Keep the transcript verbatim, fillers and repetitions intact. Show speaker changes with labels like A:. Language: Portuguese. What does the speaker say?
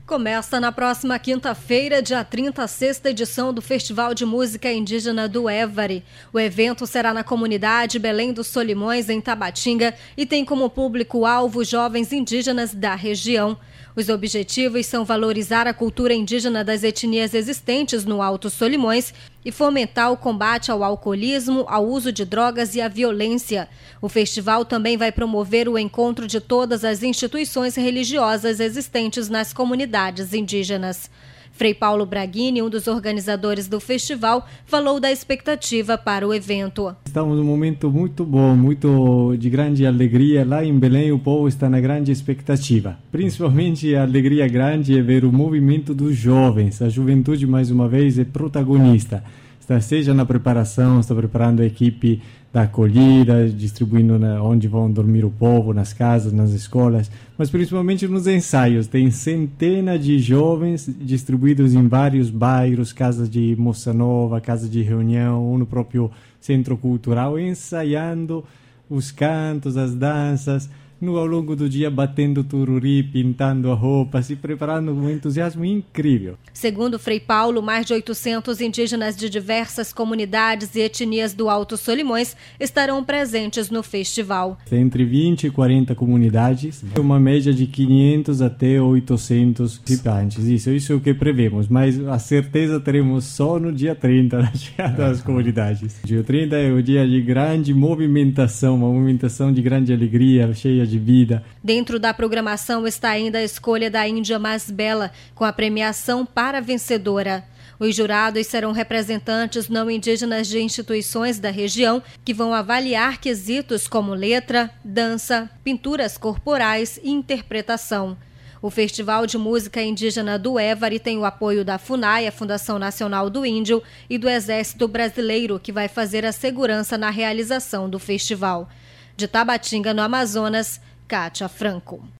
A: Começa na próxima quinta-feira, dia trinta, a sexta edição do Festival de Música Indígena do Évari. O evento será na comunidade Belém dos Solimões, em Tabatinga, e tem como público-alvo jovens indígenas da região. Os objetivos são valorizar a cultura indígena das etnias existentes no Alto Solimões e fomentar o combate ao alcoolismo, ao uso de drogas e à violência. O festival também vai promover o encontro de todas as instituições religiosas existentes nas comunidades indígenas. Frei Paulo Braghini, um dos organizadores do festival, falou da expectativa para o evento.
B: Estamos num momento muito bom, muito de grande alegria. Lá em Belém o povo está na grande expectativa. Principalmente a alegria grande é ver o movimento dos jovens. A juventude, mais uma vez, é protagonista. Está, seja na preparação, está preparando a equipe da acolhida, distribuindo na, onde vão dormir o povo, nas casas, nas escolas, mas principalmente nos ensaios. Tem centenas de jovens distribuídos em vários bairros, casas de moça nova, casa de reunião, ou no próprio centro cultural, ensaiando os cantos, as danças, no, ao longo do dia batendo tururi, pintando a roupa, se preparando com um entusiasmo incrível.
A: Segundo Frei Paulo, mais de oitocentos indígenas de diversas comunidades e etnias do Alto Solimões estarão presentes no festival.
B: Entre vinte e quarenta comunidades, uma média de quinhentos até oitocentos participantes. Isso, isso é o que prevemos, mas a certeza teremos só no dia trinta, na chegada das comunidades. O dia trinta é o dia de grande movimentação, uma movimentação de grande alegria, cheia de vida.
A: Dentro da programação está ainda a escolha da Índia mais bela, com a premiação para a vencedora. Os jurados serão representantes não indígenas de instituições da região que vão avaliar quesitos como letra, dança, pinturas corporais e interpretação. O Festival de Música Indígena do Évari tem o apoio da FUNAI, a Fundação Nacional do Índio, e do Exército Brasileiro, que vai fazer a segurança na realização do festival. De Tabatinga, no Amazonas, Kátia Franco.